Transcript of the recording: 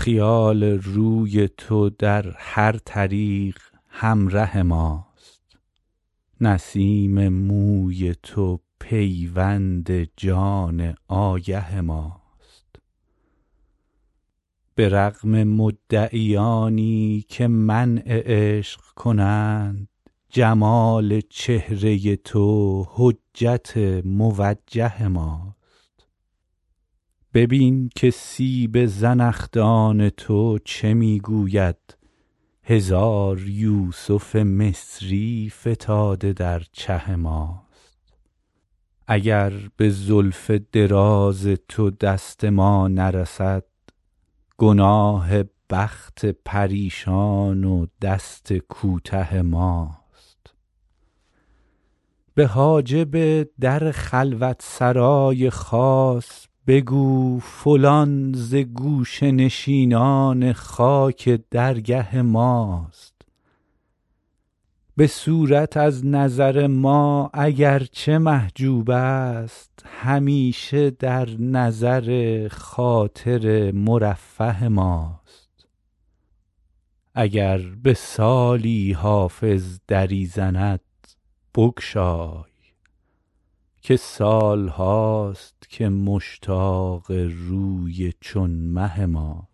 خیال روی تو در هر طریق همره ماست، نسیم موی تو پیوند جان آگه ماست. به رغم مدعیانی که منع عشق کنند، جمال چهره تو حجت موجه ماست. ببین که سیب زنخدان تو چه می گوید، هزار یوسف مصری فتاده در چه ماست. اگر به زلف دراز تو دست ما نرسد، گناه بخت پریشان و دست کوته ماست. به حاجب در خلوت سرای خاص بگو فلان ز گوشه نشینان خاک درگه ماست. به صورت از نظر ما اگر چه محجوب است، همیشه در نظر خاطر مرفه ماست. اگر به سالی حافظ دری زند بگشای، که سال هاست که مشتاق روی چون مه ماست.